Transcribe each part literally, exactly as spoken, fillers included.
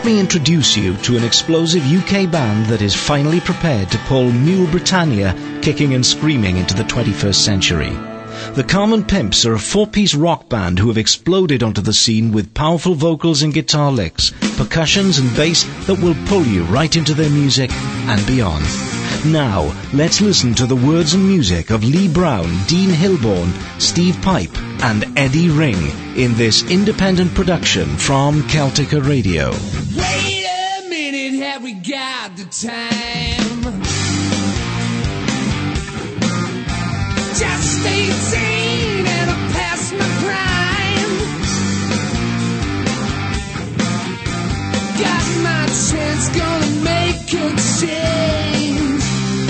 let me introduce you to an explosive U K band that is finally prepared to pull Mule Britannia kicking and screaming into the twenty-first century. The Carmen Pimps are a four-piece rock band who have exploded onto the scene with powerful vocals and guitar licks, percussions and bass that will pull you right into their music and beyond. Now, let's listen to the words and music of Lee Brown, Dean Hilborn, Steve Pipe and Eddie Ring in this independent production from Celtica Radio. Wait a minute, have we got the time? Just eighteen and I passed my prime. Got my chance, gonna make a change.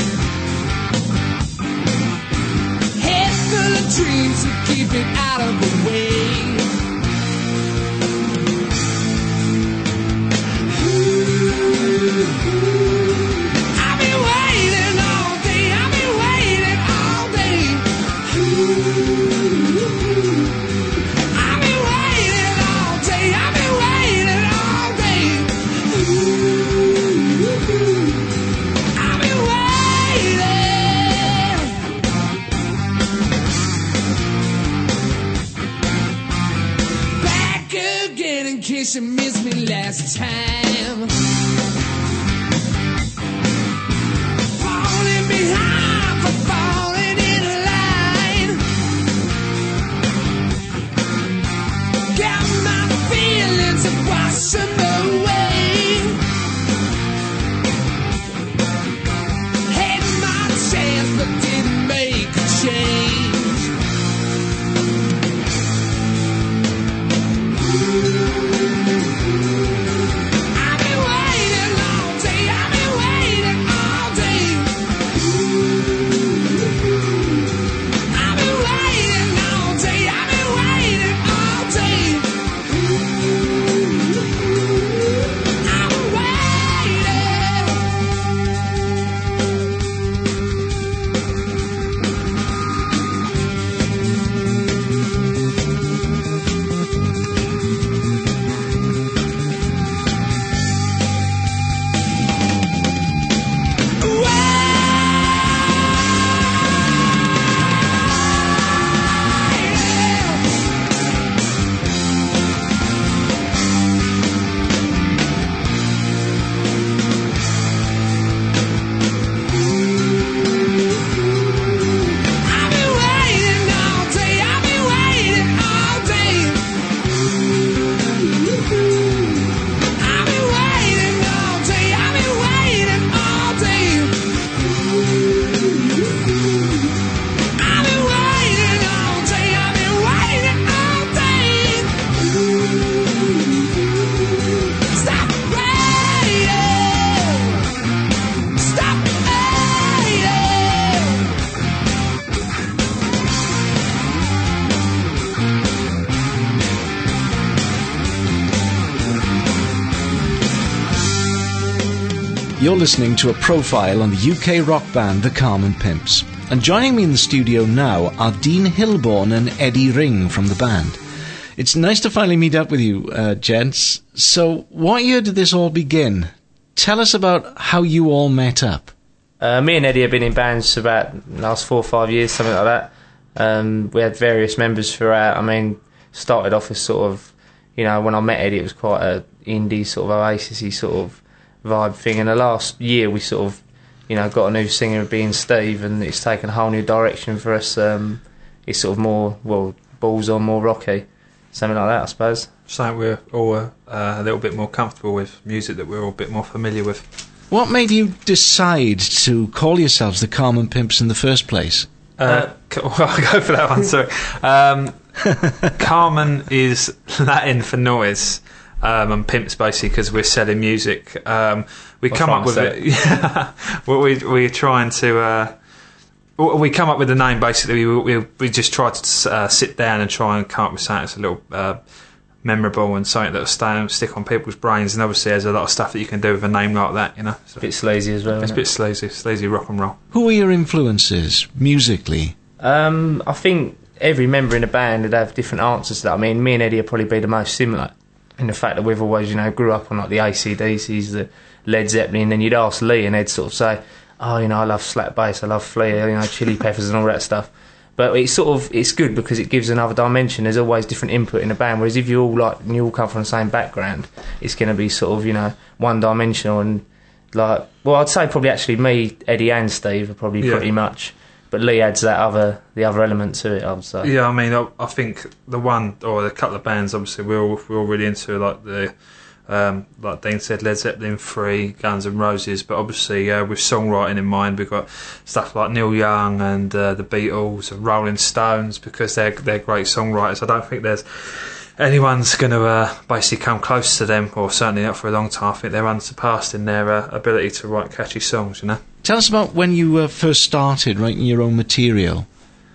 Head full of dreams, so keep it out of the way. I've been waiting all day, I've been waiting all day. I've been waiting all day, I've been waiting all day. I've been waiting. Back again in case you missed me last time. Falling behind for falling in line. Got my feelings and wash them away. Had my chance but didn't make a change. I've been waiting all day, I've been waiting all day. I've been waiting all day, I've been waiting all day. I've been You're listening to a profile on the U K rock band The Carmen Pimps. And joining me in the studio now are Dean Hilborn and Eddie Ring from the band. It's nice to finally meet up with you, uh, gents. So, what year did this all begin? Tell us about how you all met up. Uh, me and Eddie have been in bands for about the last four or five years, something like that. Um, we had various members throughout. I mean, started off as sort of, you know, when I met Eddie, it was quite a indie sort of Oasis-y sort of vibe thing. And the last year, we sort of, you know, got a new singer being Steve, and it's taken a whole new direction for us. Um, it's sort of more, well, balls on, more rocky, something like that, I suppose. Something we're all uh, a little bit more comfortable with, music that we're all a bit more familiar with. What made you decide to call yourselves the Carmen Pimps in the first place? Uh, well, I'll go for that one, sorry. Um, Carmen is Latin for noise, um, and Pimps basically because we're selling music. Um, we What's come up with it. Yeah, well, we we're trying to. Uh, we come up with the name basically. We we, we just try to uh, sit down and try and come up with something that's a little uh, memorable and something that'll stay and stick on people's brains. And obviously, there's a lot of stuff that you can do with a name like that. You know, so a bit sleazy as well. It's a bit sleazy, sleazy rock and roll. Who are your influences musically? Um, I think every member in a band would have different answers to that. I mean, me and Eddie would probably be the most similar in the fact that we've always, you know, grew up on like the A C D Cs, the Led Zeppelin, and then you'd ask Lee and they'd sort of say, oh, you know, I love Slap Bass, I love Flea, you know, Chili Peppers and all that stuff. But it's sort of, it's good because it gives another dimension. There's always different input in the band, whereas if you all like, you all come from the same background, it's going to be sort of, you know, one dimensional. And like, well, I'd say probably actually me, Eddie and Steve are probably Yeah. pretty much, but Lee adds that other, the other element to it, I would say. Yeah, I mean, I, I think the one or the couple of bands, obviously, we're all we're all really into, like the um, like Dean said, Led Zeppelin, Free, Guns N' Roses. But obviously, uh, with songwriting in mind, we've got stuff like Neil Young and uh, the Beatles and Rolling Stones, because they're they're great songwriters. I don't think there's anyone's going to uh, basically come close to them, or certainly not for a long time. I think they're unsurpassed in their uh, ability to write catchy songs. You know. Tell us about when you uh, first started writing your own material.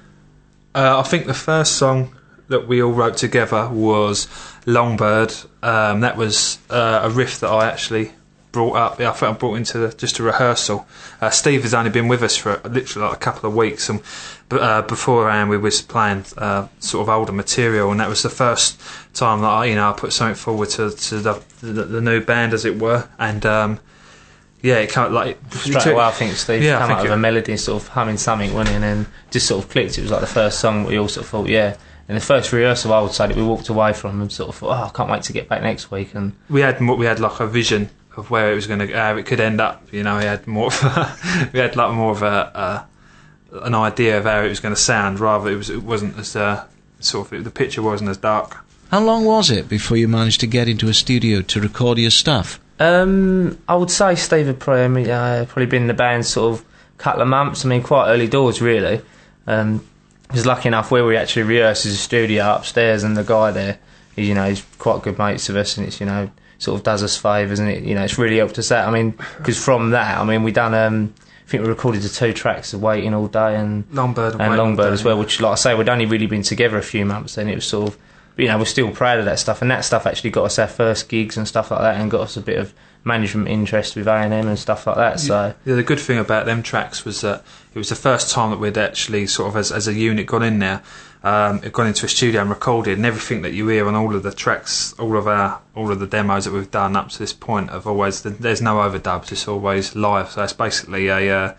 Uh, I think the first song that we all wrote together was Longbird. Um, that was uh, a riff that I actually brought up. Yeah, I think I brought into the, just a rehearsal. Uh, Steve has only been with us for literally like a couple of weeks, and uh, beforehand we was playing uh, sort of older material, and that was the first time that I, you know, I put something forward to, to the, the, the new band, as it were, and. Um, Yeah, it kind of like Straight away, I think Steve Yeah, I came think up with it- a melody, sort of humming something, wasn't he? And then just sort of clicked. It was like the first song we all sort of thought, yeah. And the first rehearsal, I would say, that we walked away from and sort of thought, oh, I can't wait to get back next week. And we had more, we had like a vision of where it was going to, how it could end up. You know, we had more of a, we had like more of a, uh, an idea of how it was going to sound. Rather, it was it wasn't as uh, sort of the picture wasn't as dark. How long was it before you managed to get into a studio to record your stuff? Um, I would say Steve had probably, I mean, uh, probably been in the band sort of a couple of months. I mean, quite early doors, really. Um, he was lucky enough where we actually rehearsed is a studio upstairs, and the guy there, he, you know, he's quite good mates with us, and it's, you know, sort of does us favours, and it, you know, it's really helped us out. I mean, because from that, I mean, we done, um, I think we recorded the two tracks of Waiting All Day and Longbird and, and Waiting All Longbird Day. as well, which, like I say, we'd only really been together a few months then. It was sort of, but, you know, we're still proud of that stuff, and that stuff actually got us our first gigs and stuff like that, and got us a bit of management interest with A and M and stuff like that. So Yeah, the good thing about them tracks was that it was the first time that we'd actually sort of, as, as a unit, gone in there, um, gone into a studio and recorded, and everything that you hear on all of the tracks, all of our, all of the demos that we've done up to this point, have always, there's no overdubs. It's always live. So it's basically a. Uh,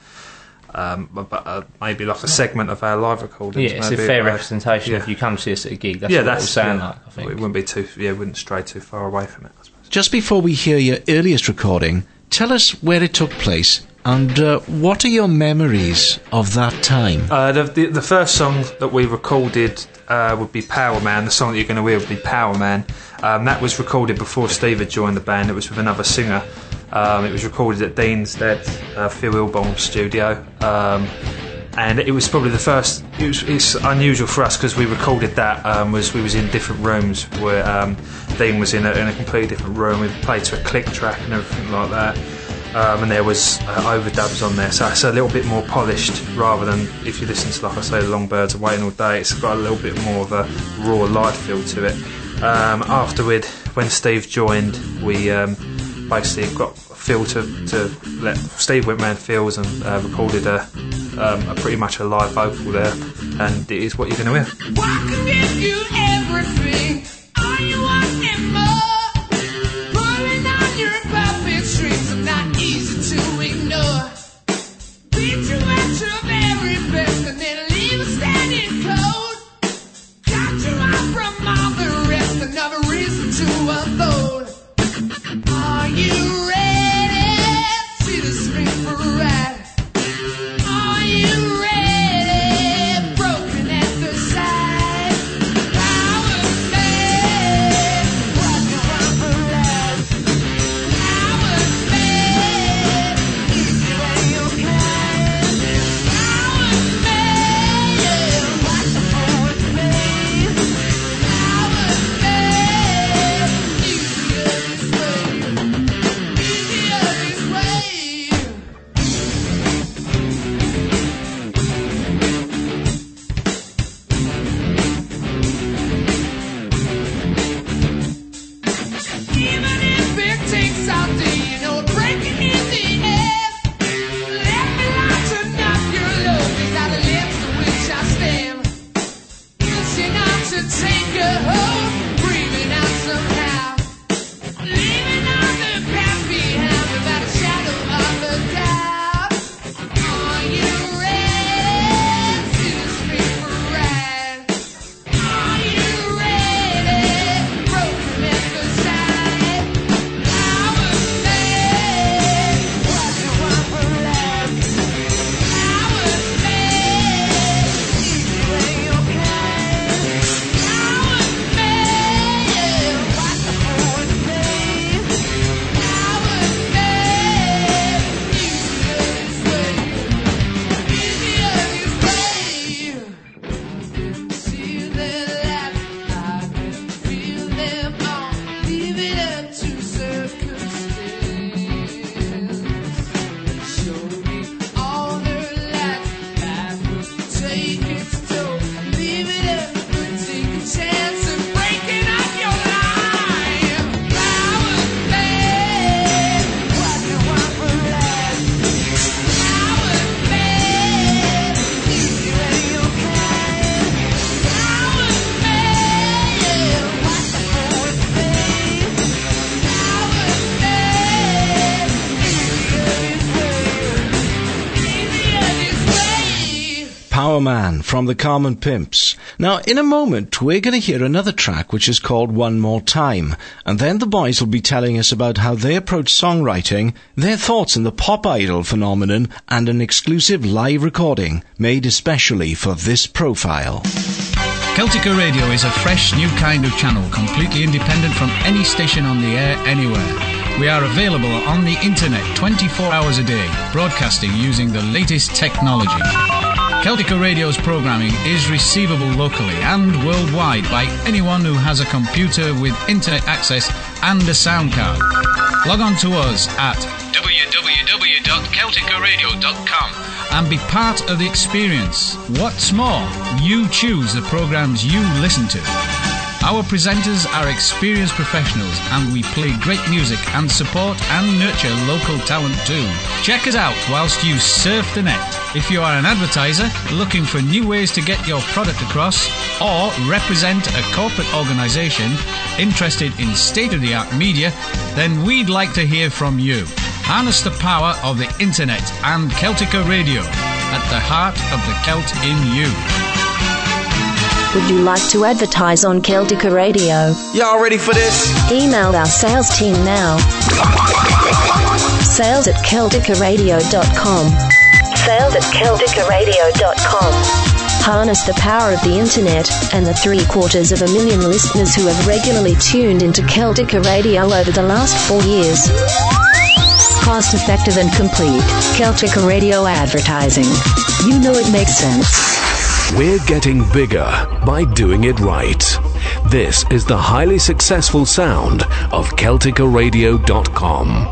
Um, but, uh, maybe like a segment of our live recordings. yeah, it's a maybe, fair uh, representation yeah. if you come to see us at a gig. That's yeah, what that's it will sound yeah. like, I think. It wouldn't be too, yeah, it wouldn't stray too far away from it, I suppose. Just before we hear your earliest recording, tell us where it took place and uh, what are your memories of that time? Uh, the, the the first song that we recorded uh, would be Power Man. The song that you're going to hear would be Power Man. Um, that was recorded before Steve had joined the band. It was with another singer. Um, it was recorded at Dean's Dead, uh, Phil Ilborn's studio. Um, and it was probably the first. It was, it's unusual for us because we recorded that. Um, was we was in different rooms where um, Dean was in a, in a completely different room. We played to a click track and everything like that. Um, and there was uh, overdubs on there, so it's a little bit more polished rather than if you listen to, like I say, the Longbirds are Waiting All Day. It's got a little bit more of a raw live feel to it. Um, afterward, when Steve joined, we um, basically got Phil to, to let Steve went round Phil's and uh, recorded a, um, a pretty much a live vocal there, and it is what you're going to hear. Well, I can give you everything, all you want and more. Pulling on your puppet strings are not easy to ignore. Beat you at your very best and then leave us standing cold. Got you out from all the rest, another reason to unfold. Are you ready? See the string for a ride. Are you ready? Broken at the side. Power man, what Disco Man from the Carmen Pimps. Now, in a moment, we're going to hear another track which is called One More Time, and then the boys will be telling us about how they approach songwriting, their thoughts on the pop idol phenomenon, and an exclusive live recording made especially for this profile. Celtica Radio is a fresh new kind of channel, completely independent from any station on the air anywhere. We are available on the internet twenty-four hours a day, broadcasting using the latest technology. Celtica Radio's programming is receivable locally and worldwide by anyone who has a computer with internet access and a sound card. Log on to us at w w w dot celtica radio dot com and be part of the experience. What's more, you choose the programs you listen to. Our presenters are experienced professionals and we play great music and support and nurture local talent too. Check us out whilst you surf the net. If you are an advertiser looking for new ways to get your product across or represent a corporate organisation interested in state-of-the-art media, then we'd like to hear from you. Harness the power of the internet and Celtica Radio at the heart of the Celt in you. Would you like to advertise on Celtica Radio? Y'all ready for this? Email our sales team now. Sales at celtica radio dot com. Sales at celtica radio dot com. Harness the power of the internet and the three quarters of a million listeners who have regularly tuned into Celtica Radio over the last four years. Cost effective and complete. Celtica Radio advertising. You know it makes sense. We're getting bigger by doing it right. This is the highly successful sound of celtica radio dot com.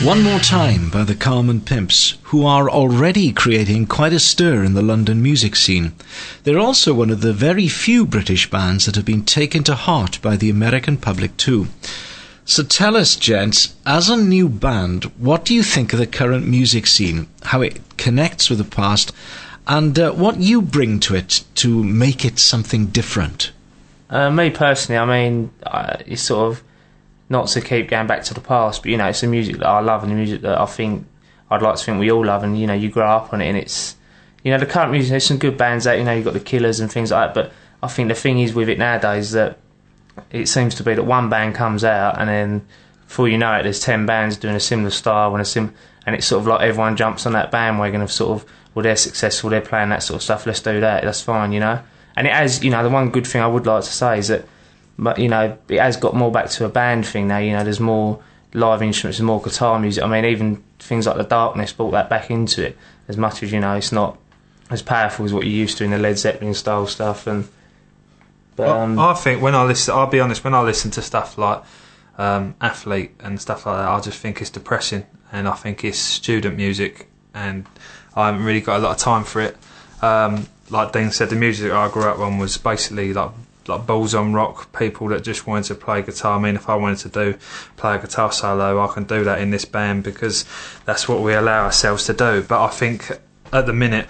One More Time by the Carmen Pimps, who are already creating quite a stir in the London music scene. They're also one of the very few British bands that have been taken to heart by the American public too. So tell us, gents, as a new band, what do you think of the current music scene, how it connects with the past, and uh, what you bring to it to make it something different? Uh, me personally, I mean, uh, it's sort of not to keep going back to the past, but, you know, it's the music that I love and the music that I think I'd like to think we all love, and, you know, you grow up on it, and it's, you know, the current music, there's some good bands out, you know, you've got the Killers and things like that, but I think the thing is with it nowadays that it seems to be that one band comes out and then before you know it there's ten bands doing a similar style and a sim and it's sort of like everyone jumps on that bandwagon of sort of, well, they're successful, they're playing that sort of stuff, let's do that, that's fine, you know. And it has, you know, the one good thing I would like to say is that, but, you know, it has got more back to a band thing now, you know, there's more live instruments and more guitar music. I mean, even things like The Darkness brought that back into it, as much as, you know, it's not as powerful as what you used to in the Led Zeppelin style stuff. And but, um, I, I think when I listen, I'll be honest, when I listen to stuff like um, Athlete and stuff like that, I just think it's depressing, and I think it's student music, and I haven't really got a lot of time for it. Um, like Dean said, the music I grew up on was basically like like balls on rock, people that just wanted to play guitar. I mean, if I wanted to do play a guitar solo, I can do that in this band because that's what we allow ourselves to do. But I think at the minute,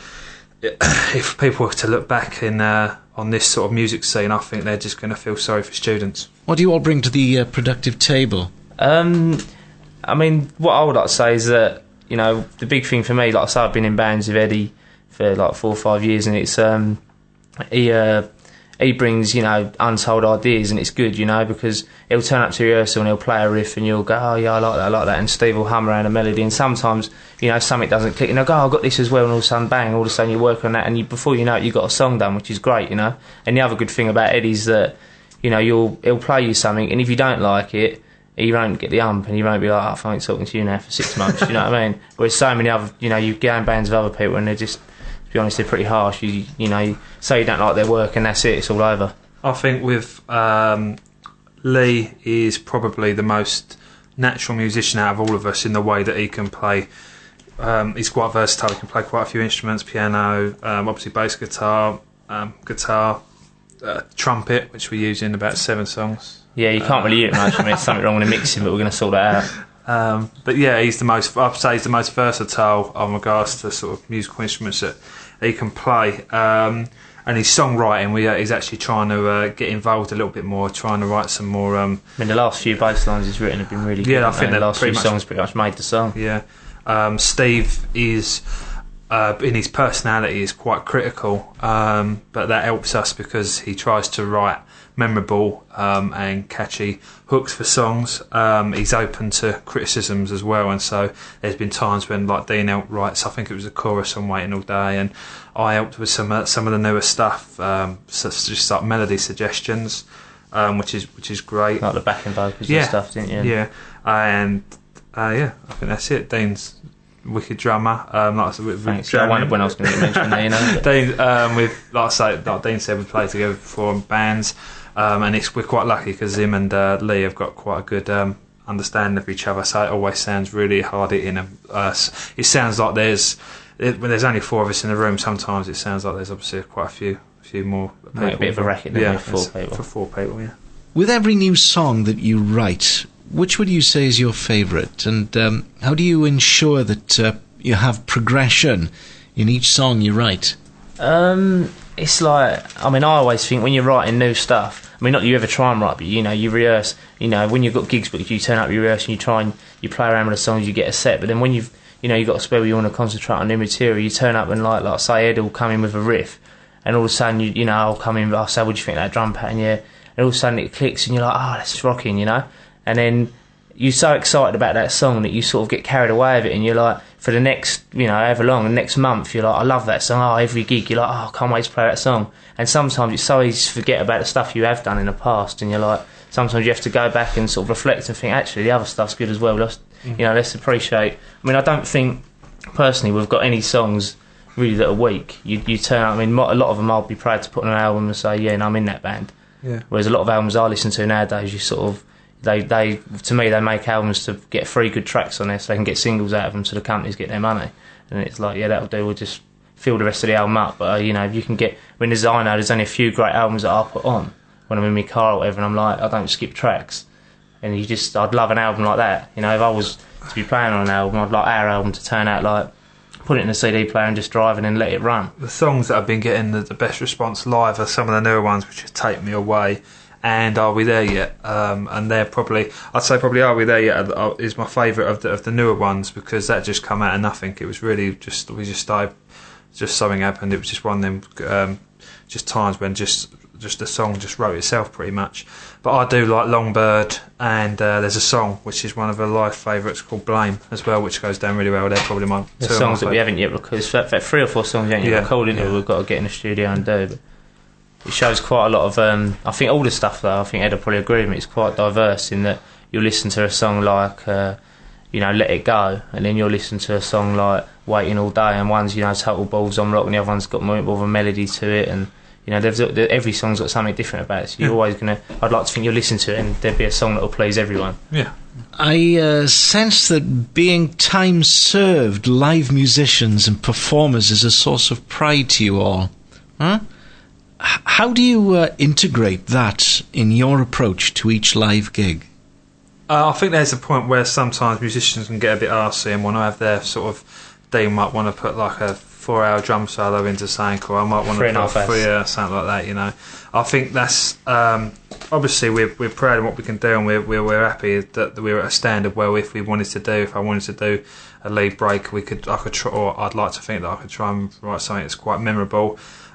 if people were to look back in uh, on this sort of music scene, I think they're just going to feel sorry for students. What do you all bring to the uh, productive table? Um, I mean, what I would like to say is that, you know, the big thing for me, like I say, I've been in bands with Eddie for like four or five years, and it's um, he uh, he brings, you know, untold ideas, and it's good, you know, because he'll turn up to rehearsal and he'll play a riff and you'll go, oh yeah, I like that, I like that, and Steve will hum around a melody, and sometimes, you know, something doesn't click and they'll go, oh, I've got this as well, and all of a sudden bang, all of a sudden you work on that, and you, before you know it you've got a song done, which is great, you know. And the other good thing about Eddie's that, you know, you'll he'll play you something, and if you don't like it, he won't get the ump, and you won't be like, oh, I ain't talking to you now for six months, you know what I mean? Whereas so many other, you know, you go in bands with other people and they're just, to be honest, they're pretty harsh. You you know, you say you don't like their work and that's it, it's all over. I think with um, Lee is probably the most natural musician out of all of us in the way that he can play. Um, he's quite versatile, he can play quite a few instruments, piano, um, obviously bass guitar, um, guitar, uh, trumpet, which we use in about seven songs. Yeah, you can't really hear it much. I mean, there's something wrong with the mixing, but we're going to sort that out. Um, but yeah, he's the most, I'd say he's the most versatile in regards to sort of musical instruments that he can play. Um, and his songwriting, we, uh, he's actually trying to uh, get involved a little bit more, trying to write some more. Um, I mean, the last few bass lines he's written have been really good. Yeah, I think the last few much, songs pretty much made the song. Yeah, um, Steve is uh, in his personality is quite critical, um, but that helps us because he tries to write memorable um, and catchy hooks for songs. Um, he's open to criticisms as well, and so there's been times when, like, Dean helped write, I think it was a chorus on Waiting All Day, and I helped with some uh, some of the newer stuff, um, so just like melody suggestions, um, which is which is great. Like the backing vocals yeah. and stuff, didn't you? Yeah, and uh, yeah, I think that's it. Dean's wicked drummer. Um, like I said, with, Thanks. I wondered when I was going to get mentioned there, you know. But. Dean, um, with like I say, like Dean said, we played together before in bands, um, and it's we're quite lucky because him and uh, Lee have got quite a good um, understanding of each other. So it always sounds really hard hitting. Uh, it sounds like there's it, when there's only four of us in the room. Sometimes it sounds like there's obviously quite a few, few more people. Make a bit of a racket, then, yeah, with four people. For four people, yeah. With every new song that you write, which would you say is your favourite, and um, how do you ensure that uh, you have progression in each song you write? Um, it's like, I mean, I always think when you're writing new stuff, I mean, not that you ever try and write, but, you know, you rehearse, you know, when you've got gigs booked, you turn up, you rehearse, and you try and you play around with the songs, you get a set, but then when you've, you know, you've got a spell where you want to concentrate on new material, you turn up and, like, like say, Ed will come in with a riff, and all of a sudden, you, you know, I'll come in, I'll say, what do you think of that drum pattern, yeah, and all of a sudden it clicks, and you're like, oh, that's rocking, you know, and then you're so excited about that song that you sort of get carried away with it, and you're like, for the next, you know, however long, the next month, you're like, I love that song. Oh, every gig, you're like, oh, I can't wait to play that song. And sometimes it's so easy to forget about the stuff you have done in the past, and you're like, sometimes you have to go back and sort of reflect and think, actually, the other stuff's good as well. Let's, mm. you know, let's appreciate. I mean, I don't think, personally, we've got any songs really that are weak. You, you turn up, I mean, a lot of them I'll be proud to put on an album and say, yeah, and I'm in that band. Yeah. Whereas a lot of albums I listen to nowadays, you sort of, they they to me they make albums to get three good tracks on there so they can get singles out of them so the companies get their money. And it's like, yeah, that'll do. We'll just fill the rest of the album up. But uh, you know, if you can get, when there's I know there's only a few great albums that I put on when I'm in my car or whatever, and I'm like, I don't skip tracks. And you just, I'd love an album like that. You know, if I was to be playing on an album, I'd like our album to turn out like, put it in a C D player and just drive and then let it run. The songs that have been getting the, the best response live are some of the newer ones, which have Take Me Away and Are We There Yet? Um, and they're probably, I'd say probably Are We There Yet is my favourite of the, of the newer ones, because that just come out of nothing. It was really just, we just started, just something happened. It was just one of them um, just times when just just the song just wrote itself pretty much. But I do like Longbird, and uh, there's a song which is one of her live favourites called Blame as well, which goes down really well. They're probably my the two songs of my that we haven't yet recorded. There's three or four songs we haven't yet Yeah, recorded yeah. that we've got to get in the studio and do. But it shows quite a lot of. Um, I think all the stuff though. I think Ed will probably agree with me. It's quite diverse in that you'll listen to a song like, uh, you know, Let It Go, and then you'll listen to a song like Waiting All Day, and one's, you know, total balls on rock, and the other one's got more of a melody to it, and you know, there's, every song's got something different about it. So you're Yeah. always gonna. I'd like to think you'll listen to it, and there'll be a song that will please everyone. Yeah. I uh, sense that being time-served live musicians and performers is a source of pride to you all. Huh? H- how do you uh, integrate that in your approach to each live gig? Uh, I think there's a point where sometimes musicians can get a bit arsey and want to have their sort of, they might want to put like a four hour drum solo into something, or I might want Three to and a put half three hours. or something like that, you know. I think that's, um, obviously we're, we're proud of what we can do, and we're, we're, we're happy that we're at a standard where if we wanted to do, if I wanted to do a lead break, we could, I could try, or I'd like to think that I could try and write something that's quite memorable.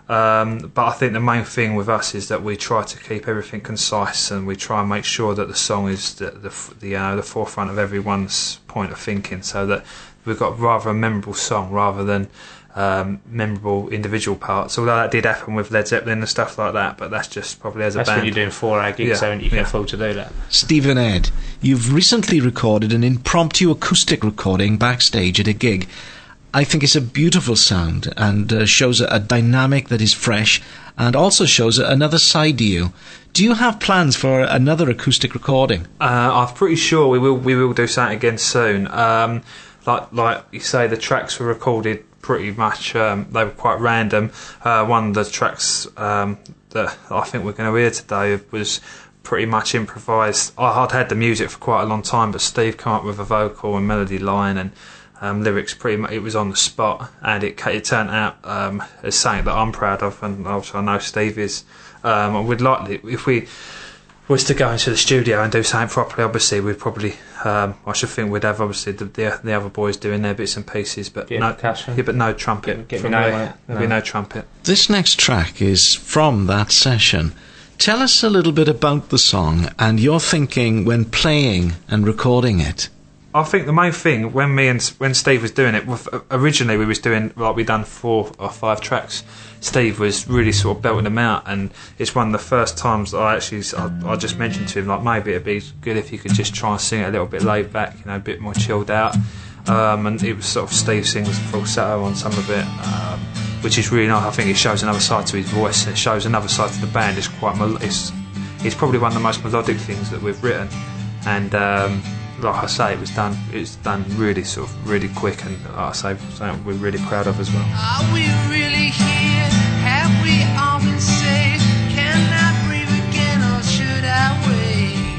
Um, but I think the main thing with us is that we try to keep everything concise, and we try and make sure that the song is the the the, uh, the forefront of everyone's point of thinking, so that we've got rather a memorable song rather than um, memorable individual parts. Although that did happen with Led Zeppelin and stuff like that, but that's just probably as a That's band. when you're doing four-hour gigs, Yeah, so you can yeah. afford to do that. Stephen Ed, you've recently recorded an impromptu acoustic recording backstage at a gig. I think it's a beautiful sound, and uh, shows a, a dynamic that is fresh, and also shows another side to you. Do you have plans for another acoustic recording? Uh, I'm pretty sure we will we will do something again soon. Um, like like you say, the tracks were recorded pretty much. Um, they were quite random. Uh, one of the tracks um, that I think we're going to hear today was pretty much improvised. I, I'd had the music for quite a long time, but Steve came up with a vocal and melody line and um, lyrics. Pretty much, it was on the spot, and it it turned out um, as something that I'm proud of, and also I know Steve is. Um, I would like if we was to go into the studio and do something properly. Obviously, we'd probably. Um, I should think we'd have obviously the, the the other boys doing their bits and pieces, but Get no, percussion. yeah, but no trumpet. Get- get from me no me. on it. There'll be No. no trumpet. This next track is from that session. Tell us a little bit about the song and your thinking when playing and recording it. I think the main thing when me and when Steve was doing it, with- originally we was doing like we done four or five tracks. Steve was really sort of belting them out, and it's one of the first times that I actually I, I just mentioned to him like maybe it'd be good if you could just try and sing it a little bit laid back, you know, a bit more chilled out. Um, and it was sort of Steve sings falsetto on some of it, um, which is really nice. I think it shows another side to his voice. It shows another side to the band. It's quite mel- it's it's probably one of the most melodic things that we've written, and. Um, Like I say, it was done. It was done really sort of really quick, and like I say, something we're really proud of as well. Are we really here? Have we all been saved? Can I breathe again, or should I wait?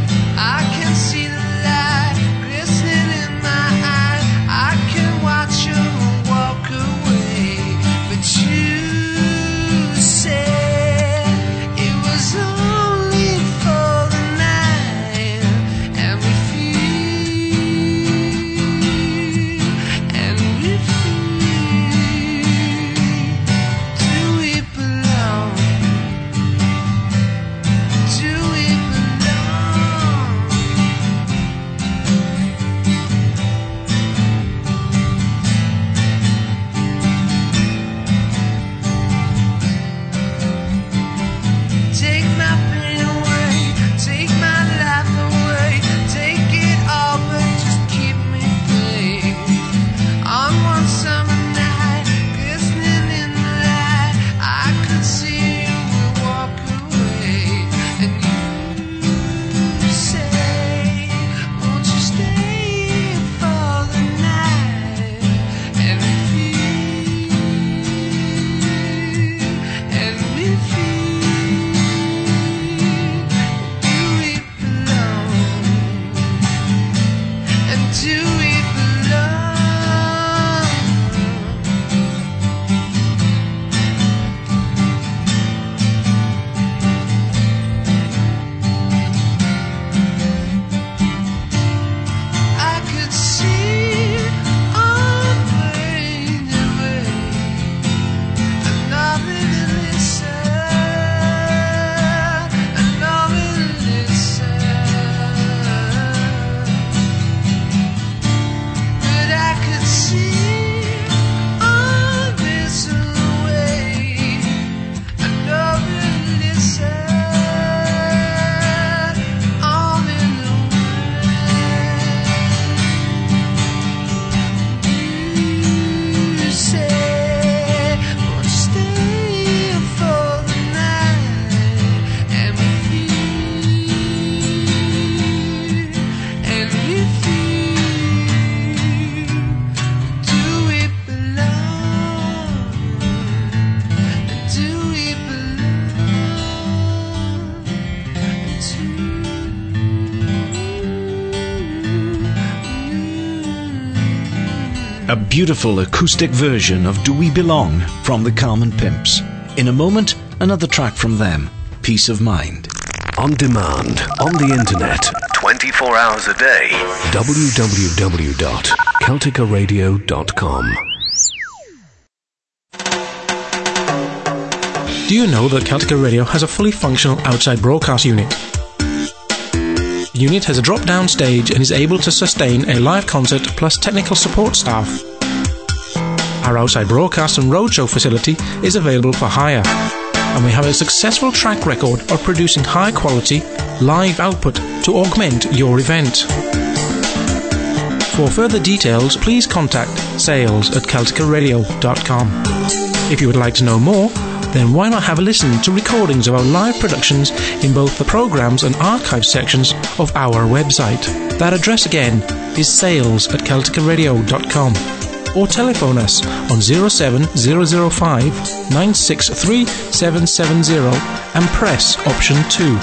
I can see the light glistening in my eyes. I can watch you walk away, but you said it was only for the night, and we feel, and we feel. a beautiful acoustic version of Do We Belong from the Carmen Pimps. In a moment, another track from them, Peace of Mind. On demand, on the internet, twenty-four hours a day. w w w dot celtica radio dot com. Do you know that Celtica Radio has a fully functional outside broadcast unit? The unit has a drop-down stage and is able to sustain a live concert plus technical support staff. Our outside broadcast and roadshow facility is available for hire, and we have a successful track record of producing high-quality live output to augment your event. For further details, please contact sales at celtica radio dot com. If you would like to know more, then why not have a listen to recordings of our live productions in both the programs and archive sections of our website. That address again is sales at celtica radio dot com, or telephone us on zero seven zero zero five nine six three seven seven zero and press option two.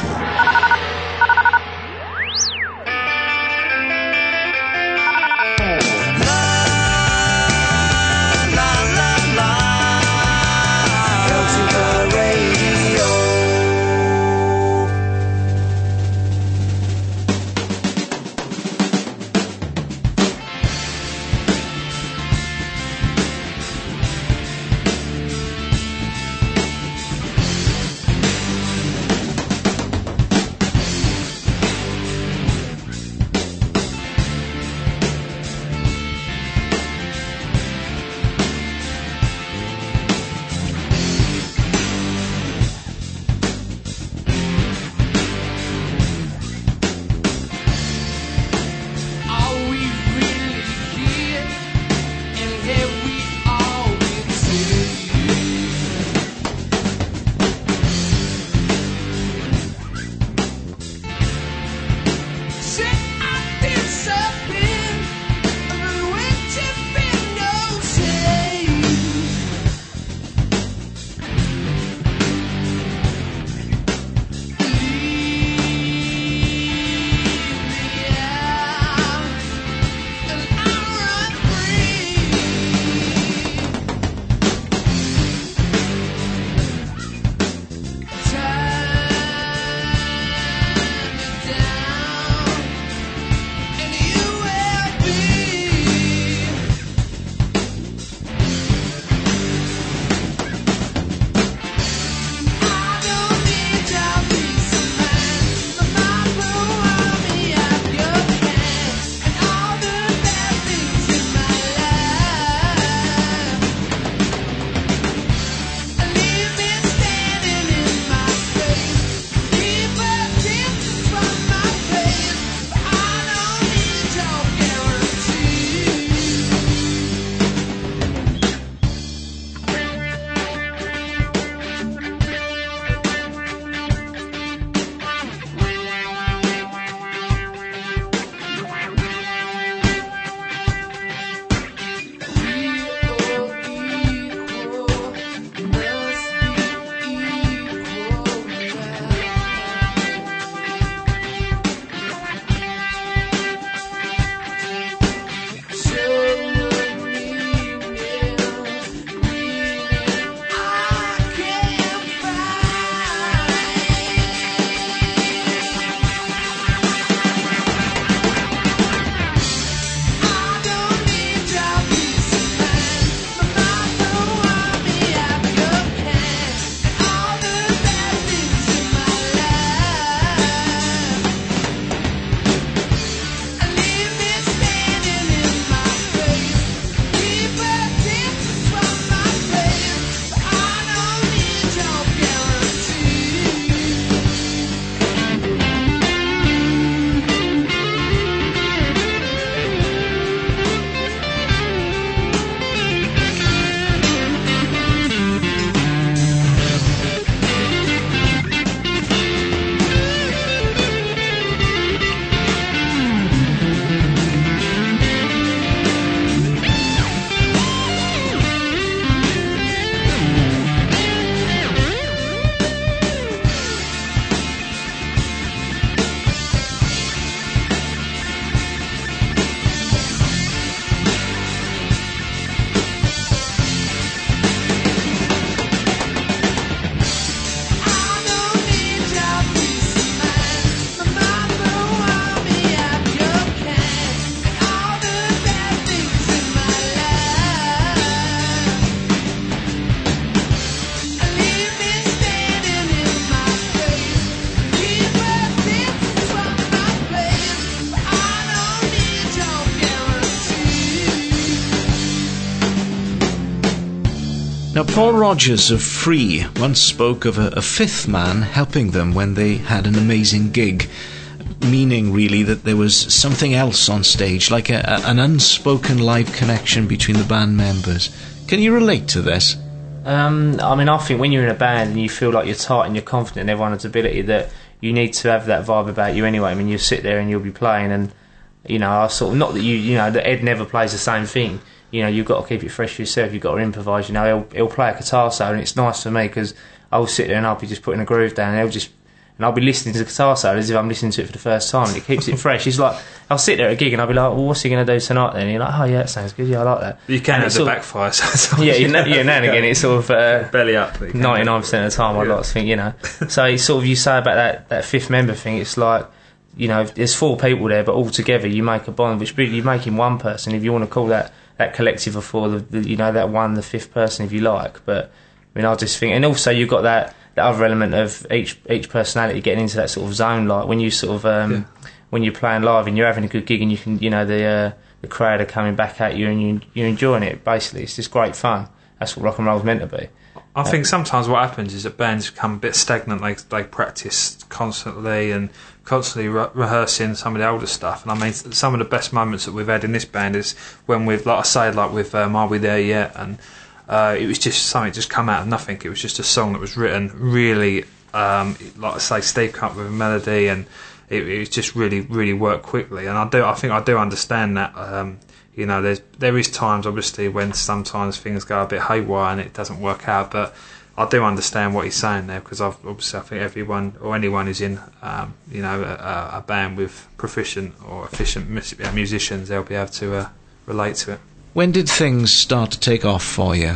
Now, Paul Rogers of Free once spoke of a, a fifth man helping them when they had an amazing gig, meaning really that there was something else on stage, like a, a, an unspoken live connection between the band members. Can you relate to this? Um, I mean, I think when you're in a band and you feel like you're tight and you're confident in everyone's ability, that you need to have that vibe about you anyway. I mean, you sit there and you'll be playing, and you know, I sort of, not that you, you know, that Ed never plays the same thing. You know, you've got to keep it fresh for yourself. You've got to improvise. You know, he'll he'll play a guitar solo, and it's nice for me because I'll sit there and I'll be just putting a groove down, and he'll just. And I'll be listening to the guitar solo as if I'm listening to it for the first time, and it keeps it fresh. It's like, I'll sit there at a gig and I'll be like, well, what's he going to do tonight then? And you're like, oh yeah, that sounds good, yeah, I like that. You can and have the backfire sometimes. Yeah, you know, yeah, now and again it's sort of uh, belly up. ninety-nine percent of the time I'd yeah. like to think, you know. So it's sort of, you say about that, that fifth member thing, it's like, you know, there's four people there, but all together you make a bond, which really, you make him one person, if you want to call that, that collective of four, the, the, you know, that one, the fifth person, if you like. But, I mean, I just think, and also you've got that, the other element of each each personality getting into that sort of zone, like when you sort of um, yeah. when you're playing live and you're having a good gig and you can, you know, the uh, the crowd are coming back at you and you, you're enjoying it. Basically, it's just great fun. That's what rock and roll's meant to be. I think sometimes what happens is that bands become a bit stagnant. They they practice constantly and constantly re- rehearsing some of the older stuff. And I mean, some of the best moments that we've had in this band is when we've, like I say, like with um, Are We There Yet? And Uh, it was just something just come out of nothing. It was just a song that was written really, um, like I say, Steve come up with a melody, and it, it was just really, really worked quickly. And I do, I think I do understand that. Um, you know, there's there is times obviously when sometimes things go a bit haywire and it doesn't work out, but I do understand what he's saying there, because I've, obviously I think everyone or anyone who's in, um, you know, a, a band with proficient or efficient musicians, they'll be able to uh, relate to it. When did things start to take off for you?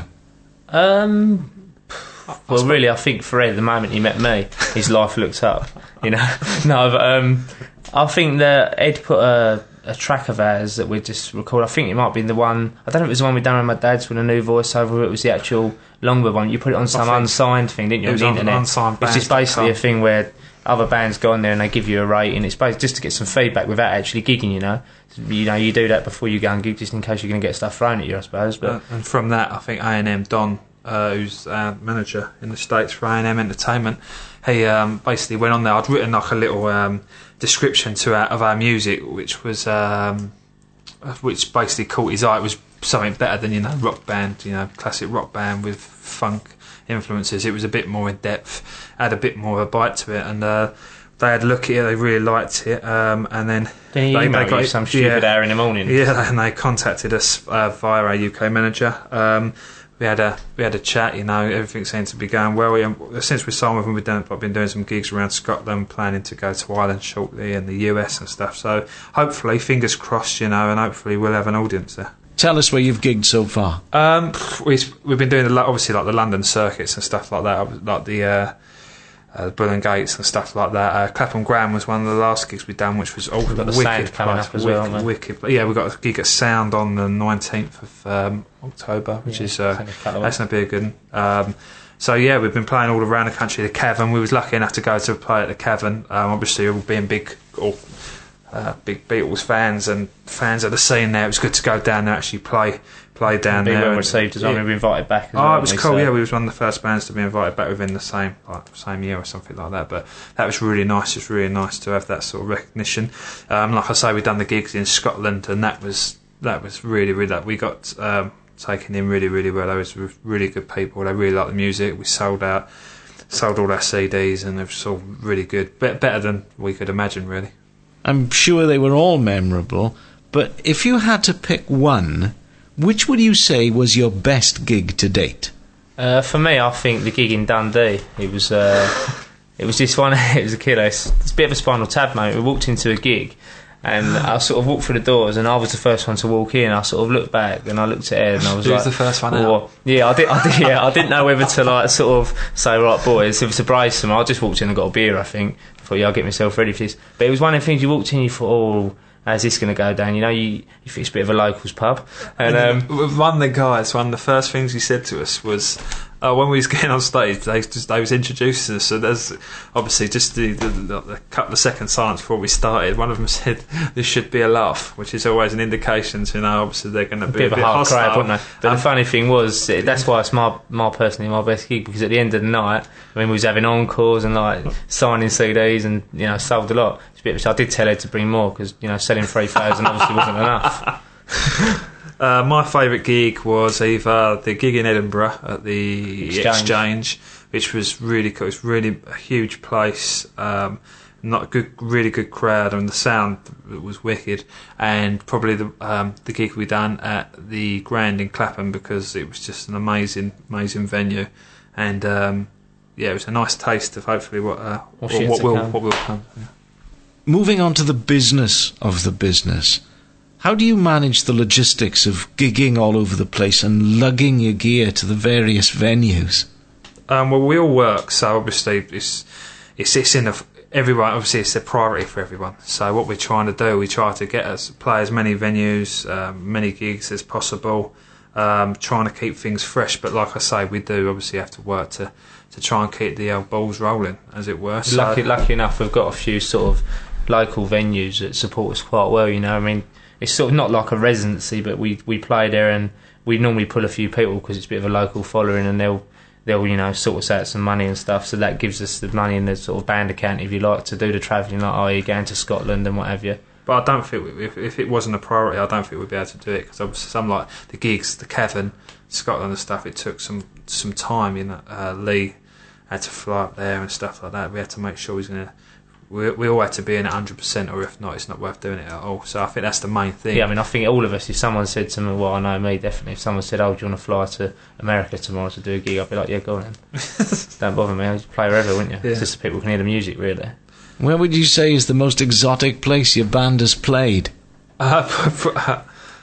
Um, well, really, I think for Ed, the moment he met me, his life looked up. You know, no, but um, I think that Ed put a, a track of ours that we just recorded. I think it might be the one. I don't know if it was the one we done with my dad's with a new voiceover. Or it was the actual longer one. You put it on some unsigned thing, didn't you? It was on the internet. Unsigned It's just basically a thing where other bands go on there and they give you a rating. It's basically just to get some feedback without actually gigging, you know. You know, you do that before you go and gig, just in case you're going to get stuff thrown at you, I suppose. But uh, and from that, I think A and M Don, uh, who's our manager in the States for A and M Entertainment, he um, basically went on there. I'd written like a little um, description to our, of our music, which was um, which basically caught his eye. It was something better than, you know, rock band, you know, classic rock band with funk influences. It was a bit more in depth, had a bit more of a bite to it, and uh, they had a look at it, they really liked it, um, and then they, they, they got some stupid yeah, hour in the morning. Yeah, and they contacted us uh, via our U K manager. Um, we had a we had a chat, you know, everything seemed to be going well. We, since we signed with them, we've done, I've been doing some gigs around Scotland, planning to go to Ireland shortly, and the U S and stuff. So hopefully, fingers crossed, you know, and hopefully we'll have an audience there. Tell us where you've gigged so far. Um, we, we've been doing the, obviously like the London circuits and stuff like that, like the uh, uh, Bull and Gates and stuff like that. Uh, Clapham Graham was one of the last gigs we've done, which was all got the wicked. Sound coming place, up as wicked, well, man. wicked. Yeah, we've got a gig at Sound on the nineteenth of um, October, which yeah, is uh, that's going to be a good one. Um, so yeah, we've been playing all around the country. The Cavern, we was lucky enough to go to play at the Cavern. Um, obviously, all being big. All, Uh, big Beatles fans and fans of the scene there. It was good to go down there and actually play play down be there. well and, received as well. yeah. We were invited back as oh, well. it was cool. So. Yeah, we was one of the first bands to be invited back within the same like same year or something like that. But that was really nice. It's really nice to have that sort of recognition. Um, like I say, we've done the gigs in Scotland, and that was that was really really. That we got um, taken in really really well. They was really good people. They really liked the music. We sold out, sold all our C Ds, and it was all really good. Be- better than we could imagine, really. I'm sure they were all memorable, but if you had to pick one, which would you say was your best gig to date? Uh, for me, I think the gig in Dundee. It was uh, it was this one. It was a killer. It's, it's a bit of a Spinal Tap moment. We walked into a gig, and I sort of walked through the doors, and I was the first one to walk in. I sort of looked back, and I looked at Ed, and I was Who like, was the first one oh, out? Yeah, I did. I did. Yeah, I didn't know whether to like sort of say, right, boys, if it's a brace them. I just walked in and got a beer. I think. I thought, yeah, I'll get myself ready for this. But it was one of the things you walked in, you thought, oh, how's this going to go down? You know, you, you think it's a bit of a locals pub. And um, one of the guys, one of the first things he said to us was, uh, when we was getting on stage, they just they was introducing us. So there's obviously just the, the, the, the couple of seconds silence before we started. One of them said, "This should be a laugh," which is always an indication to, you know, obviously they're going to be bit a of bit a hard hostile. crowd, wouldn't they? But Um, the funny thing was, it- that's why it's my, my personally my best gig, because at the end of the night, I mean, we was having encores and like signing C Ds and, you know, sold a lot. It's a bit, so I did tell Ed to bring more because, you know, selling three thousand obviously wasn't enough. Uh, my favourite gig was either the gig in Edinburgh at the Exchange. Exchange, which was really cool. It's really a huge place, um, not a good, really good crowd, and the sound was wicked. And probably the um, the gig we done at the Grand in Clapham, because it was just an amazing, amazing venue, and um, yeah, it was a nice taste of hopefully what uh, What's what, yet what to will come. what will come. Yeah. Moving on to the business of the business. How do you manage the logistics of gigging all over the place and lugging your gear to the various venues? Um, well, we all work, so obviously it's it's it's in a, everyone. Obviously, it's a priority for everyone. So what we're trying to do, we try to get us play as many venues, um, many gigs as possible, um, trying to keep things fresh. But like I say, we do obviously have to work to, to try and keep the uh, balls rolling, as it were. So, Lucky, lucky enough, we've got a few sort of local venues that support us quite well. You know, I mean, it's sort of not like a residency, but we we play there, and we normally pull a few people because it's a bit of a local following, and they'll they'll you know sort us out some money and stuff. So that gives us the money in the sort of band account, if you like, to do the travelling, like oh, you're going to Scotland and what have you. But I don't think if, if it wasn't a priority, I don't think we'd be able to do it, because obviously some like the gigs, the Cavan, Scotland and stuff, it took some some time. You know, uh, Lee had to fly up there and stuff like that. We had to make sure he's gonna. We, we all had to be in at one hundred percent, or if not, it's not worth doing it at all. So I think that's the main thing. Yeah, I mean, I think all of us, if someone said to me, well, I know me, definitely, if someone said, oh, do you want to fly to America tomorrow to do a gig, I'd be like, yeah, go on then. Don't bother me, I'll just play wherever, wouldn't you? Yeah. It's just so people can hear the music, really. Where would you say is the most exotic place your band has played? Uh,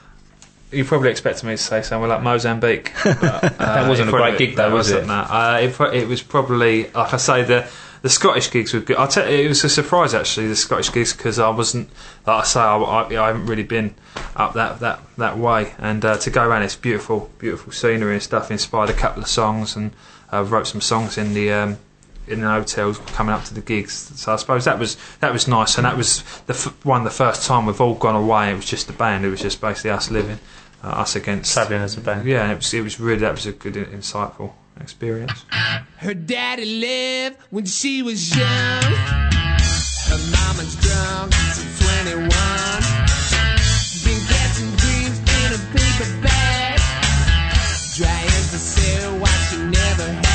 you probably expected me to say somewhere like Mozambique. But, uh, That wasn't it a great probably- gig though, that was it? wasn't that. Uh, it, pro- it was probably, like I say, the the Scottish gigs were good. I'll tell you, it was a surprise actually, the Scottish gigs, because I wasn't, like I say, I, I, I haven't really been up that that, that way, and uh, to go around, it's beautiful, beautiful scenery and stuff. Inspired a couple of songs, and uh, wrote some songs in the. Um, in the hotels coming up to the gigs, so I suppose that was that was nice, and that was the f- one the first time we've all gone away. It was just the band; it was just basically us living, uh, us against Travelling as a band. Yeah, and it was it was really that was a good, insightful experience. Her daddy left when she was young. Her mama's drunk since twenty-one. Been catching dreams in a paper bag. Dry as the sail, what she never had.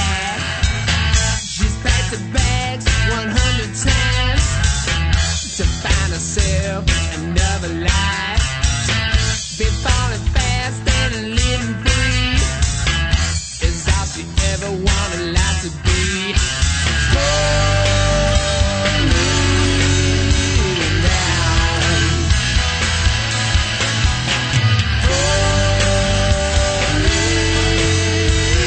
She's packed the bags one hundred times to find herself another life. Been falling fast and living free is all she ever wanted life to be. Holding down. Holding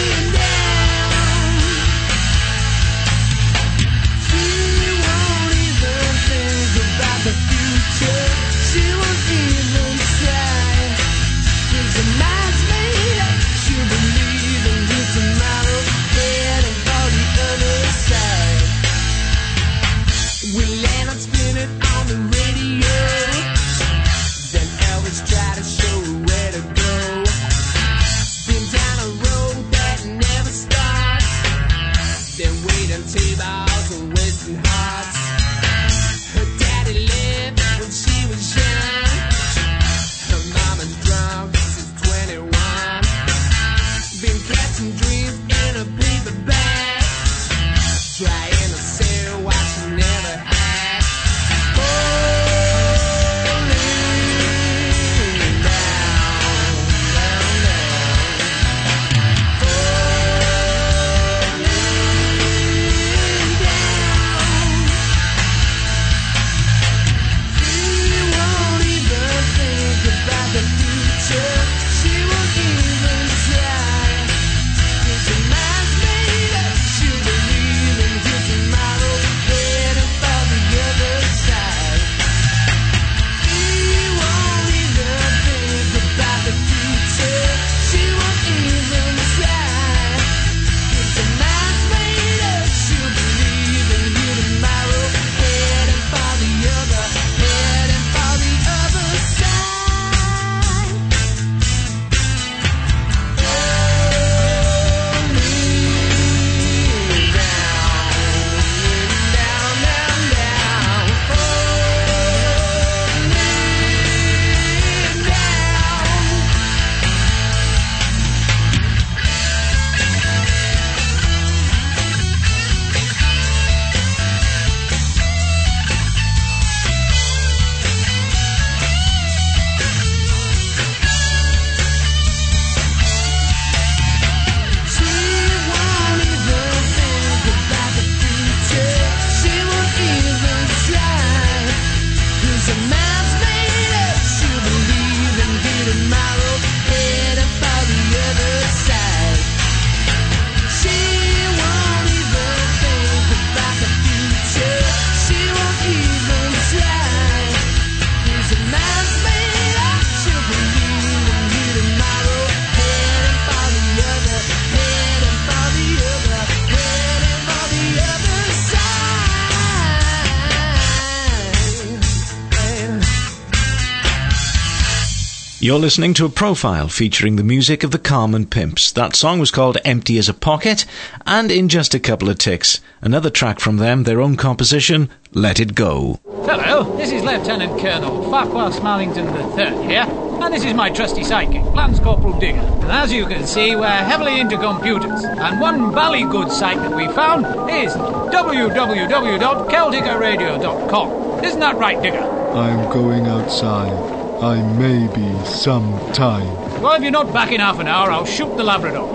You're listening to a profile featuring the music of the Carmen Pimps. That song was called Empty as a Pocket, and in just a couple of ticks, another track from them, their own composition, Let It Go. Hello, this is Lieutenant Colonel Farquhar Smarlington the third here, and this is my trusty sidekick, Lance Corporal Digger. And as you can see, we're heavily into computers, and one bally good site that we found is w w w dot celtica radio dot com. Isn't that right, Digger? I'm going outside. I may be some time. Well, if you're not back in half an hour, I'll shoot the Labrador.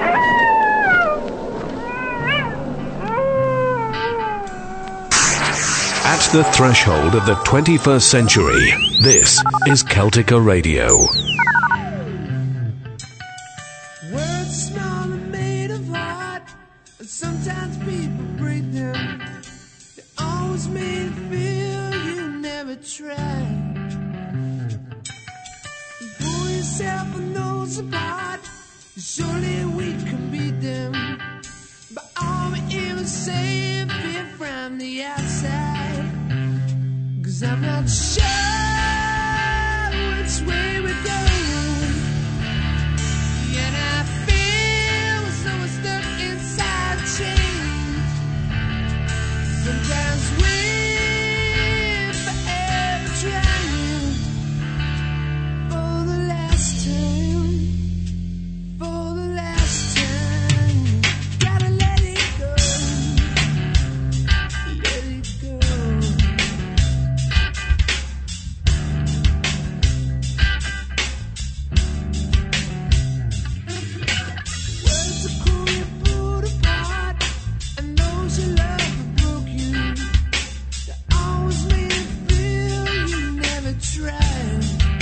At the threshold of the twenty-first century, this is Celtica Radio. Words small and made of heart, and sometimes people break them. They always made it feel you never tried. You pull yourself a nose apart, surely we can beat them. But all we even say fear from the outside. Cause I'm not sure which way we're going. And I feel so stuck inside chains. Sometimes we're forever trying. For the last time, for the last time, gotta let it go, let it go. Words are cool, you pulled apart, and those you love have broke you. They always made it feel you never tried.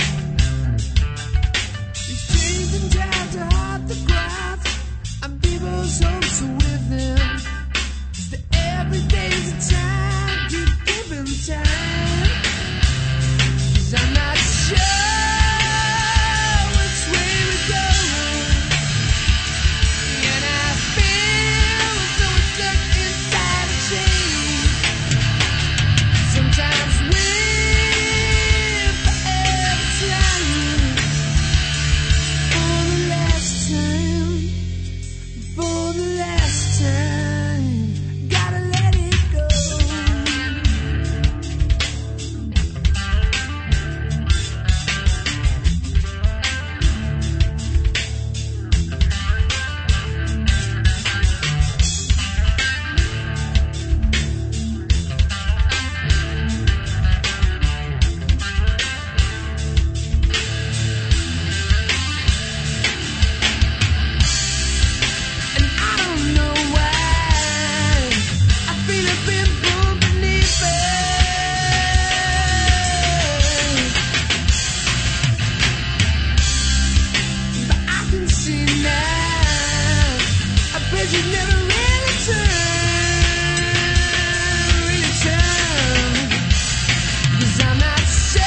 These chains and ties are hard to grasp, and people's hopes are with them. 'Cause the every day's a time, keep giving time. 'Cause I'm not sure which way we're going. And I feel so stuck inside a chain. Sometimes we're forever trying. For the last time, for the last time, gotta let it go. And I don't know why I feel it been pulled beneath us. But I can see now I bet you never really turn, really turn. 'Cause I'm not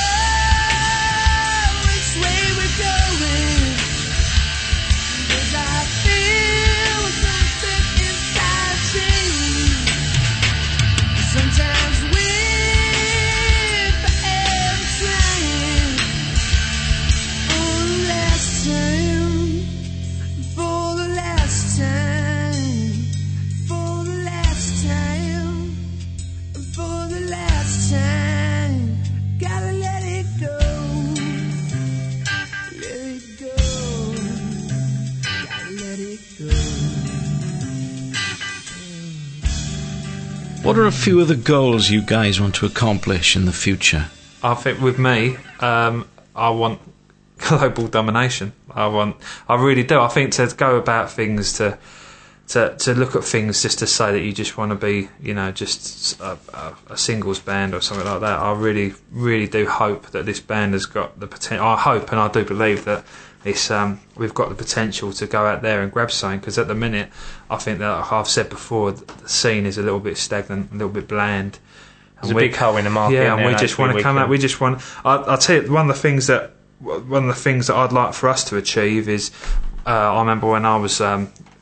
sure which way we're going. 'Cause I feel something inside chains. Sometimes we're forever trying. For the last time, for the last time, for the last time, for the last time, gotta let it go, let it go. Gotta let it go. What are a few of the goals you guys want to accomplish in the future? I think with me, um, I want global domination. I want, I really do. I think to go about things, to to to look at things just to say that you just want to be, you know, just a, a, a singles band or something like that. I really, really do hope that this band has got the potential. I hope and I do believe that it's um, we've got the potential to go out there and grab something. Because at the minute, I think that, like I've said before, the scene is a little bit stagnant, a little bit bland. There's a big hole in the market. Yeah, and and we just want to come out. We just want. I, I'll tell you, one of the things that one of the things that I'd like for us to achieve is, uh, I remember when I was um,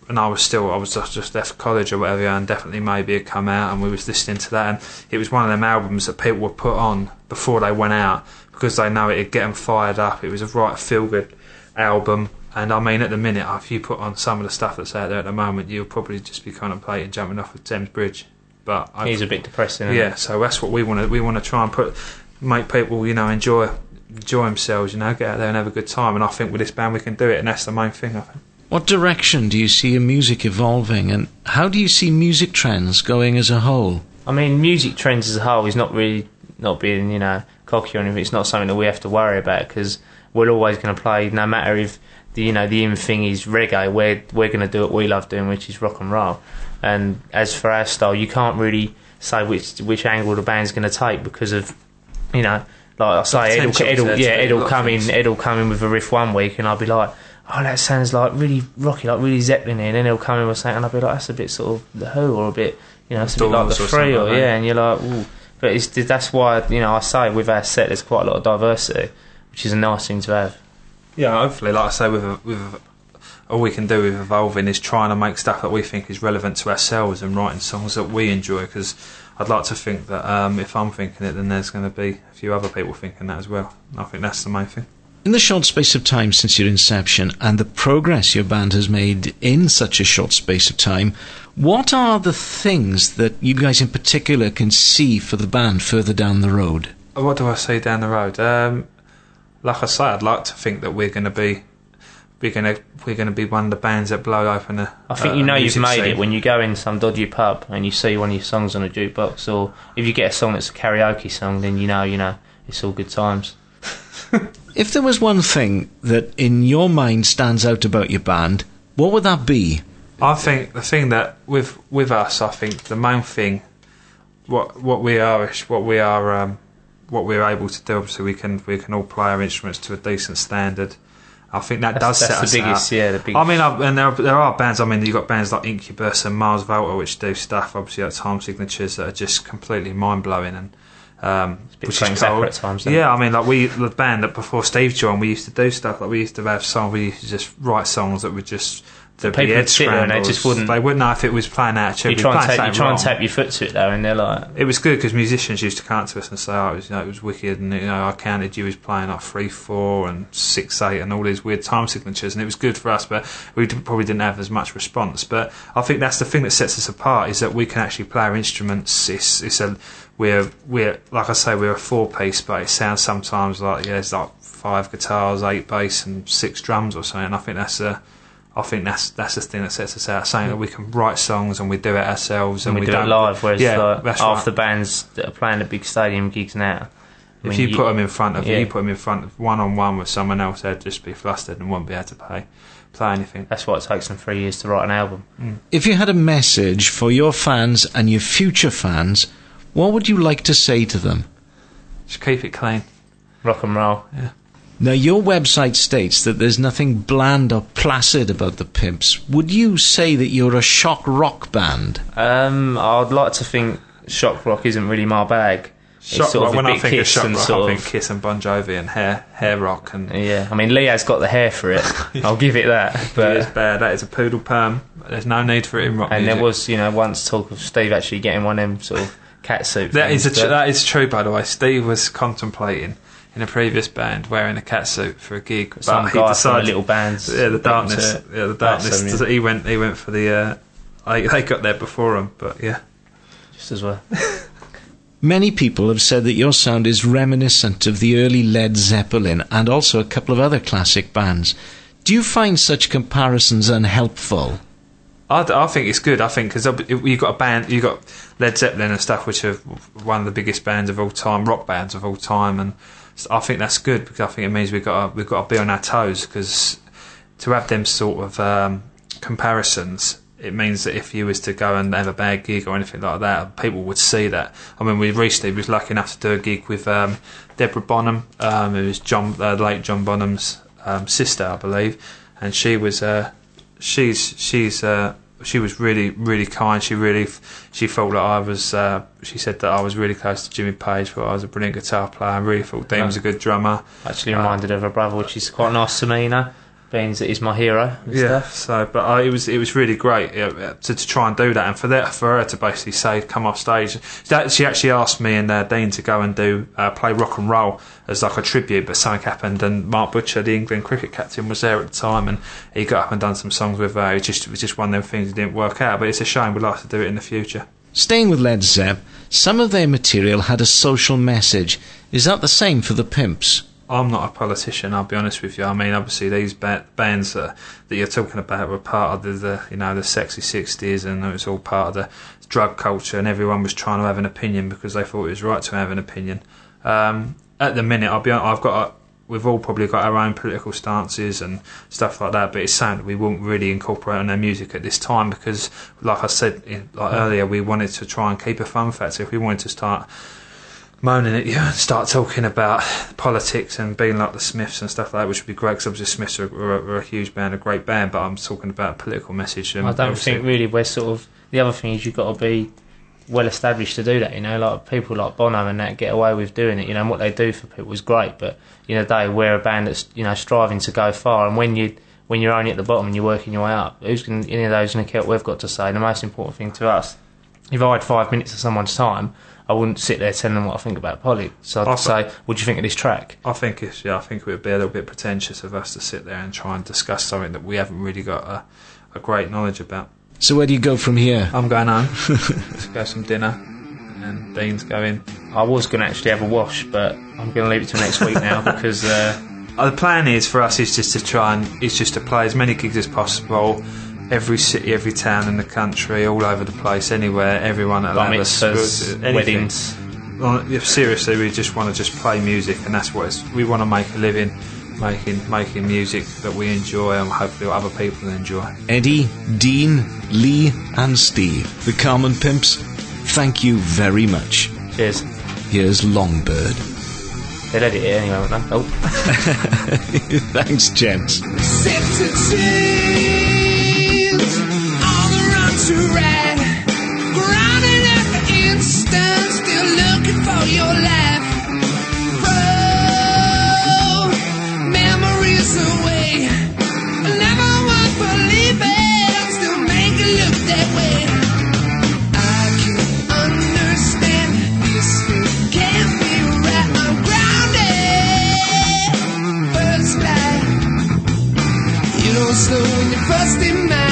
and I was still, I was just, just left college or whatever, and Definitely Maybe had come out, and we was listening to that, and it was one of them albums that people would put on before they went out because they know it'd get them fired up. It was a right feel-good album, and I mean, at the minute, if you put on some of the stuff that's out there at the moment, you'll probably just be contemplating jumping off of Thames Bridge. But it is a bit depressing. Yeah, isn't it? so that's what we want to we want to try and put, make people, you know, enjoy enjoy themselves, you know, get out there and have a good time. And I think with this band we can do it, and that's the main thing, I think. What direction do you see your music evolving, and how do you see music trends going as a whole? I mean, music trends as a whole is not really, not being, you know, cocky or anything. It's not something that we have to worry about because we're always going to play, no matter if the, you know, the in thing is reggae, we're we're going to do what we love doing, which is rock and roll. And as for our style, you can't really say which which angle the band's going to take because of, you know, like I say, Ed'll, Ed'll, yeah, Ed'll come in, Ed'll come in with a riff one week, and I'll be like, oh, that sounds like really rocky, like really Zeppelin, and then he'll come in with something, and I'll be like, that's a bit sort of The Who, or a bit, you know, it's a bit like The Free, or, or yeah, and you're like, ooh. But it's, that's why, you know, I say with our set there's quite a lot of diversity, which is a nice thing to have. Yeah, hopefully, like I say, with a, with a, all we can do with evolving is trying to make stuff that we think is relevant to ourselves and writing songs that we enjoy, because I'd like to think that um, if I'm thinking it, then there's going to be a few other people thinking that as well. I think that's the main thing. In the short space of time since your inception and the progress your band has made in such a short space of time, what are the things that you guys in particular can see for the band further down the road? What do I see down the road? Um, like I say, I'd like to think that we're going to be we're going to we're going to be one of the bands that blow open a. I think a, you know you've made scene. it when you go in some dodgy pub and you see one of your songs on a jukebox, or if you get a song that's a karaoke song, then you know you know it's all good times. If there was one thing that in your mind stands out about your band, what would that be? I think the thing that with with us, I think the main thing, what what we are, what we are, um, what we're able to do. Obviously, we can we can all play our instruments to a decent standard. I think that That's, does that's set the us biggest, out. yeah, the biggest. I mean, I, and there are, there are bands. I mean, you've got bands like Incubus and Mars Volta, which do stuff obviously at time signatures that are just completely mind blowing and. Um, it's a bit which Frank is Zappa cool. at times. Yeah, I mean, like we, the band that before Steve joined, we used to do stuff like we used to have songs. We used to just write songs that would just. The people would sit there and they just wouldn't. They wouldn't know if it was playing out of tune. You try and tap, you try and tap your foot to it though, and they're like. It was good because musicians used to come to us and say, "Oh, it was, you know, it was wicked," and you know, I counted you as playing like three, four, and six, eight, and all these weird time signatures, and it was good for us. But we didn't, probably didn't have as much response. But I think that's the thing that sets us apart is that we can actually play our instruments. It's, it's a we're we're like I say, we're a four piece, but it sounds sometimes like yeah, there's like five guitars, eight bass, and six drums or something. And I think that's a I think that's that's the thing that sets us out, saying that we can write songs and we do it ourselves and, and we, we do don't, it live. Whereas yeah, like half right. the bands that are playing the big stadium gigs now, if mean, you, you put them in front of yeah. you put them in front of one on one with someone else, they'd just be flustered and wouldn't be able to play play anything. That's why it takes them three years to write an album. Mm. If you had a message for your fans and your future fans, what would you like to say to them? Just keep it clean. Rock and roll. Yeah. Now, your website states that there's nothing bland or placid about the Pimps. Would you say that you're a shock rock band? Um, I'd like to think shock rock isn't really my bag. Shock sort rock, of when I think of Kiss shock and rock, sort I of, think Kiss and Bon Jovi and hair hair rock and yeah. I mean, Leah's got the hair for it. I'll give it that. But it is bad. That is a poodle perm. There's no need for it in rock and music. there was, you know, once talk of Steve actually getting one of them sort of cat suit. That things, is a tr- but that is true, by the way. Steve was contemplating in a previous band wearing a cat suit for a gig, some but guy he decided from the little bands. yeah, the darkness, yeah, the darkness. That's, I mean, he went, he went for the. Uh, I, they got there before him, but yeah, just as well. Many people have said that your sound is reminiscent of the early Led Zeppelin and also a couple of other classic bands. Do you find such comparisons unhelpful? I, I think it's good. I think because you've got a band, you've got Led Zeppelin and stuff, which are one of the biggest bands of all time, rock bands of all time, and I think that's good because I think it means we've got to, we've got to be on our toes, because to have them sort of um, comparisons, it means that if you was to go and have a bad gig or anything like that, people would see that. I mean, we recently was lucky enough to do a gig with um, Deborah Bonham, um, who was John, uh, late John Bonham's um, sister, I believe, and she was uh, she's she's uh, she was really really kind. She really she felt that I was. Uh, she said that I was really close to Jimmy Page, but I was a brilliant guitar player. I really thought Dean was a good drummer. Actually reminded uh, of her brother, which is quite nice to me, you know. Beans is my hero and yeah. stuff. So, but uh, it was it was really great uh, to, to try and do that, and for that for her to basically say, come off stage. That, she actually asked me and uh, Dean to go and do uh, play rock and roll as like a tribute, but something happened, and Mark Butcher, the England cricket captain, was there at the time, and he got up and done some songs with her. It just it was just one of them things that didn't work out, but it's a shame. We'd like to do it in the future. Staying with Led Zepp, some of their material had a social message. Is that the same for the Pimps? I'm not a politician, I'll be honest with you. I mean, obviously these ba- bands uh, that you're talking about were part of the, the, you know, the sexy sixties, and it was all part of the drug culture, and everyone was trying to have an opinion because they thought it was right to have an opinion. Um, at the minute, I'll be honest, I've got, a, we've all probably got our own political stances and stuff like that, but it's something that we wouldn't really incorporate in our music at this time because, like I said in, like earlier, we wanted to try and keep a fun factor. If we wanted to start moaning at you and start talking about politics and being like the Smiths and stuff like that, which would be great because obviously Smiths are, are, are a huge band, a great band, but I'm talking about a political message. And I don't think really we're sort of... The other thing is you've got to be well established to do that, you know, like people like Bono and that get away with doing it, you know, and what they do for people is great, but you know, they we're a band that's, you know, striving to go far, and when you when you're only at the bottom and you're working your way up, who's going any of those going to care what we've got to say? The most important thing to us, if I had five minutes of someone's time, I wouldn't sit there telling them what I think about politics. So I'd I say, th- what do you think of this track? I think it's, yeah, I think it would be a little bit pretentious of us to sit there and try and discuss something that we haven't really got a, a great knowledge about. So where do you go from here? I'm going home. Let's go some dinner, and Dean's going. I was going to actually have a wash, but I'm going to leave it till next week now because uh, uh, the plan is for us is just to try and is just to play as many gigs as possible. Every city, every town in the country, all over the place, anywhere, everyone at like mitzvahs, weddings. Well, if seriously, we just want to just play music, and that's what it's, we want to make a living, making making music that we enjoy, and hopefully other people enjoy. Eddie, Dean, Lee, and Steve, the Carmen Pimps, thank you very much. Cheers. Here's Longbird. They'll edit it anyway, won't they? Oh. Thanks, gents. On the run to ride, grinding at the instant, still looking for your life. Throw memories away. I never would believe it, I'm still making it look that way. I can understand this, it can't be right. I'm grounded. First light, you don't slow when you're first in mind.